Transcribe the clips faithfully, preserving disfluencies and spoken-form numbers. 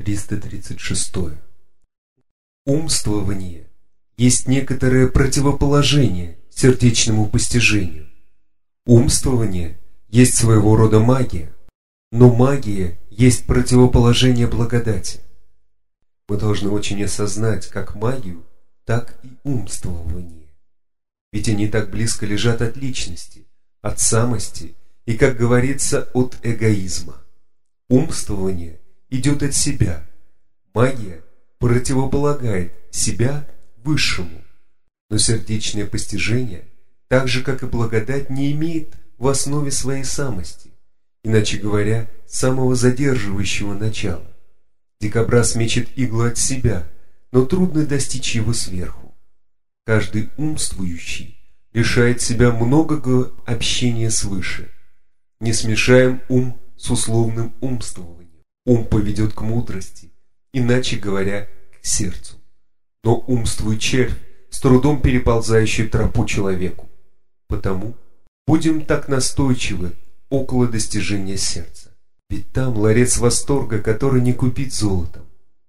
триста тридцать шесть. Умствование есть некоторое противоположение сердечному постижению. Умствование есть своего рода магия, но магия есть противоположение благодати. Мы должны очень осознать как магию, так и умствование. Ведь они так близко лежат от личности, от самости и, как говорится, от эгоизма. Умствование идет от себя. Магия противополагает себя высшему. Но сердечное постижение, так же как и благодать, не имеет в основе своей самости, иначе говоря, самого задерживающего начала. Дикобраз мечет иглу от себя, но трудно достичь его сверху. Каждый умствующий лишает себя многого общения свыше. Не смешаем ум с условным умствованием. Ум поведет к мудрости, иначе говоря, к сердцу. Но умствует червь, с трудом переползающий тропу человеку. Потому будем так настойчивы около достижения сердца. Ведь там ларец восторга, который не купить золотом.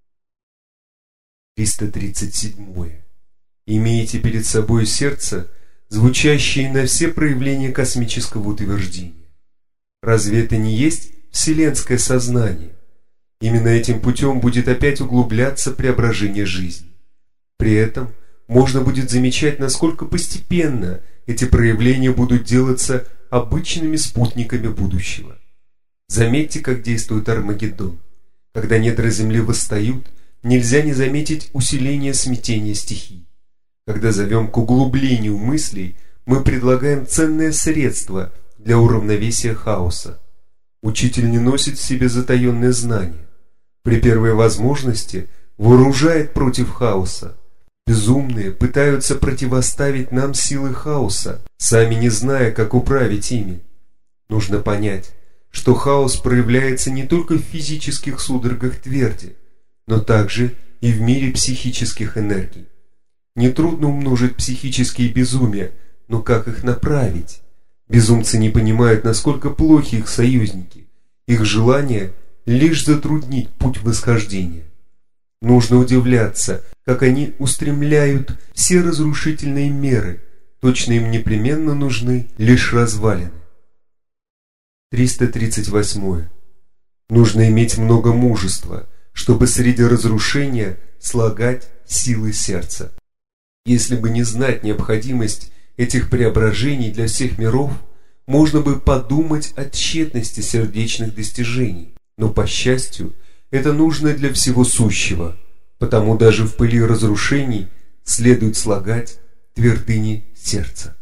триста тридцать семь. Имеете перед собой сердце, звучащее на все проявления космического утверждения. Разве это не есть вселенское сознание? Именно этим путем будет опять углубляться преображение жизни. При этом можно будет замечать, насколько постепенно эти проявления будут делаться обычными спутниками будущего. Заметьте, как действует Армагеддон. Когда недра земли восстают, нельзя не заметить усиление смятения стихий. Когда зовем к углублению мыслей, мы предлагаем ценное средство для уравновесия хаоса. Учитель не носит в себе затаенное знание. При первой возможности вооружает против хаоса. Безумные пытаются противоставить нам силы хаоса, сами не зная, как управить ими. Нужно понять, что хаос проявляется не только в физических судорогах тверди, но также и в мире психических энергий. Нетрудно умножить психические безумия, но как их направить? Безумцы не понимают, насколько плохи их союзники. Их желание лишь затруднить путь восхождения. Нужно удивляться, как они устремляют все разрушительные меры, точно им непременно нужны лишь развалины. триста тридцать восьм. Нужно иметь много мужества, чтобы среди разрушения слагать силы сердца. Если бы не знать необходимость этих преображений для всех миров, можно бы подумать о тщетности сердечных достижений. Но, по счастью, это нужно для всего сущего, потому даже в пыли разрушений следует слагать твердыни сердца.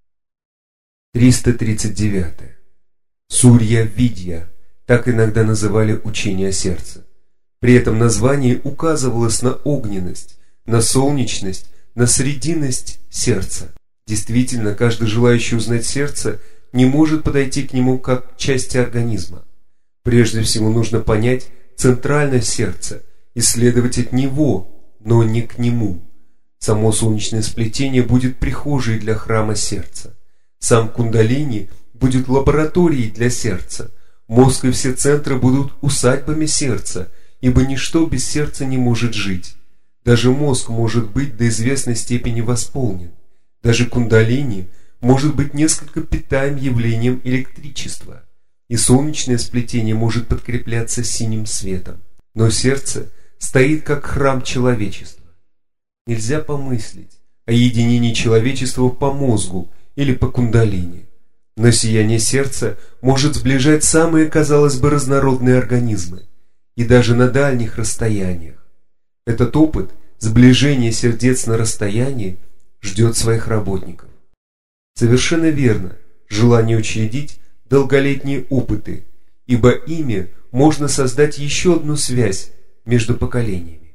триста тридцать девять. Сурья-видья, так иногда называли учение о сердце. При этом название указывалось на огненность, на солнечность, на срединность сердца. Действительно, каждый желающий узнать сердце не может подойти к нему как к части организма. Прежде всего нужно понять центральность сердца, исследовать от него, но не к нему. Само солнечное сплетение будет прихожей для храма сердца. Сам кундалини будет лабораторией для сердца. Мозг и все центры будут усадьбами сердца, ибо ничто без сердца не может жить. Даже мозг может быть до известной степени восполнен. Даже кундалини может быть несколько питаем явлением электричества. И солнечное сплетение может подкрепляться синим светом. Но сердце стоит как храм человечества. Нельзя помыслить о единении человечества по мозгу или по кундалини. Но сияние сердца может сближать самые, казалось бы, разнородные организмы, и даже на дальних расстояниях. Этот опыт сближения сердец на расстоянии ждет своих работников. Совершенно верно желание учредить долголетние опыты, ибо ими можно создать еще одну связь между поколениями.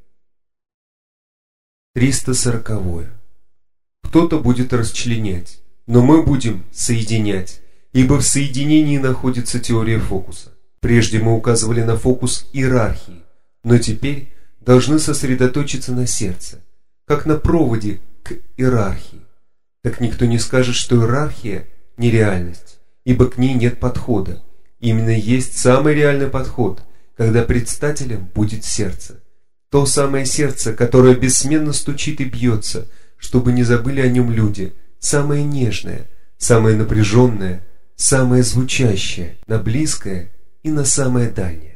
триста сорок. Кто-то будет расчленять, но мы будем соединять, ибо в соединении находится теория фокуса. Прежде мы указывали на фокус иерархии, но теперь должны сосредоточиться на сердце, как на проводе к иерархии. Так никто не скажет, что иерархия – нереальность, ибо к ней нет подхода. Именно есть самый реальный подход, Тогда предстателем будет сердце. То самое сердце, которое бессменно стучит и бьется, чтобы не забыли о нем люди, самое нежное, самое напряженное, самое звучащее, на близкое и на самое дальнее.